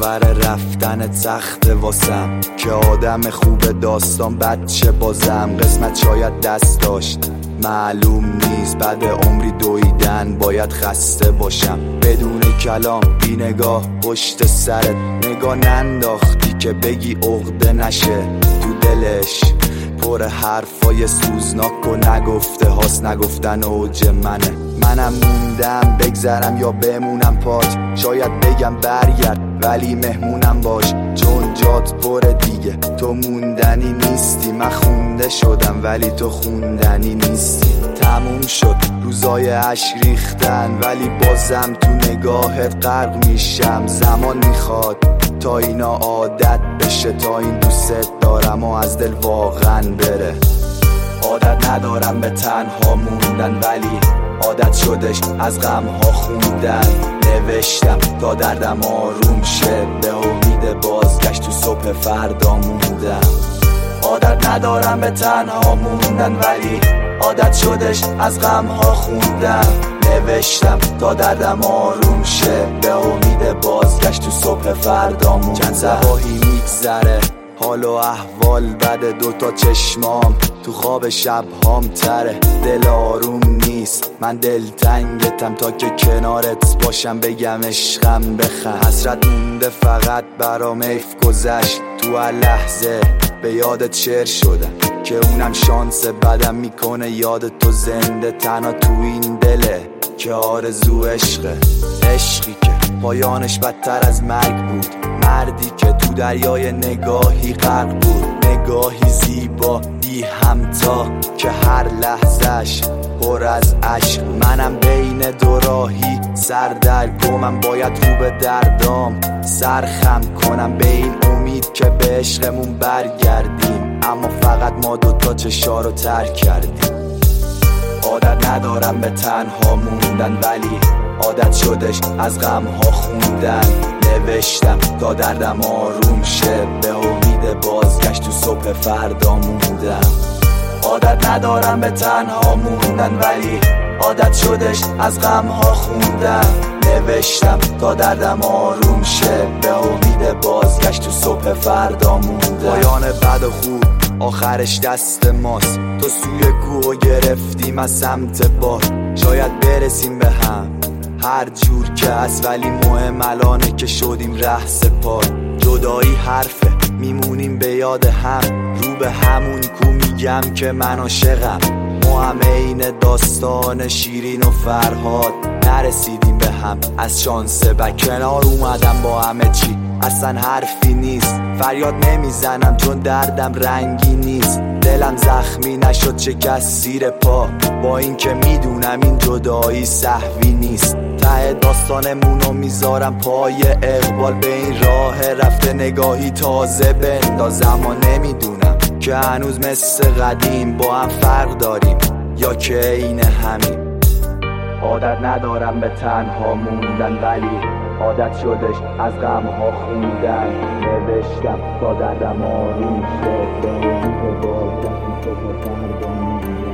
باور رفتن سخته واسم که آدم خوب داستان بچه بازم. قسمت شاید دست داشت معلوم نیست، بعد عمری دویدن باید خسته باشم. بدون کلام بی نگاه پشت سرت نگاه ننداختی که بگی عقده نشه تو دلش. پر حرفای سوزناک و نگفته هاست، نگفتن اوج منم موندم بگذرم یا بمونم پاک. شاید بگم برگرد ولی مهمونم باش، چون جات پره دیگه. تو موندنی نیستی، من خونده شدم ولی تو خوندنی نیستی. تموم شد روزای عشق ریختن ولی بازم تو نگاهت غرق میشم. زمان میخواد تا اینا عادت بشه، تا این دوست دارم و از دل واقعا بره. عادت ندارم به تنها موندن ولی عادت شدش از غمها خوندن. نوشتم تا دردم آروم شه، به امید بازگشت تو صبح فردا موندم. عادت ندارم به تنها موندن ولی عادت شدش از غمها خوندن. نوشتم تا دردم آروم شه، به امید بازگشت تو صبح فردا موندم. چند صباحی میگذره حال و احوال بده، دوتا چشمام تو خواب شبهام تره. دل آروم نیست من دلتنگتم، تا که کنارت باشم بگم عشقم بخند. حسرت مونده فقط برام حیف گذشت، تو هر لحظه به یادت شعر شدم که اونم شانس بدم میکنه یاد تو زنده. تنها تو این دله که آرزو عشقه، عشقی که پایانش بدتر از مرگ بود. مردی که تو دریای نگاهی غرق بود، نگاهی زیبا بی همتا که هر لحظش پر از عشق. منم بین دو راهی سردرگمم، باید رو به دردام سرخم کنم به این امید که به عشقمون برگردیم. اما فقط ما دوتا چشا رو ترک کردیم. عادت ندارم به تنها موندن ولی عادت شدش از غمها خوندن. نوشتم تا دردم آروم شه، به امید بازگشت تو صبح فردا موندم. عادت ندارم به تنها موندن ولی عادت شدش از غمها خوندن. نوشتم تا دردم آروم شه، به امید بازگشت تو صبح فردا موندم. پایان بد و خوب آخرش دست ماست، تو سوی کوه گرفتیم از سمت باد. شاید برسیم به هم هر جور که هست ولی مهم الانه که شدیم ره سپار. جدایی حرفه میمونیم به یاد هم، رو به همون کو میگم که من عاشقم. ما هم عین داستان شیرین و فرهاد، نرسیدیم به هم از شانس به کنار اومدم با همه چی. اصلا حرفی نیست فریاد نمیزنم چون دردم رنگی نیست. دلم زخمی نشد شکست زیر پا، با این که میدونم این جدایی سهوی نیست. ته داستانمونو میذارم پای اقبال، به این راه رفته نگاهی تازه بندازم. و نمیدونم که هنوز مثل قدیم با هم فرق داریم یا که این همین. عادت ندارم به تنها موندن ولی عادت شدش از غمها خوندن. نوشتم تا دردم آروم شه، به امید بازگشت تو فردا موندم.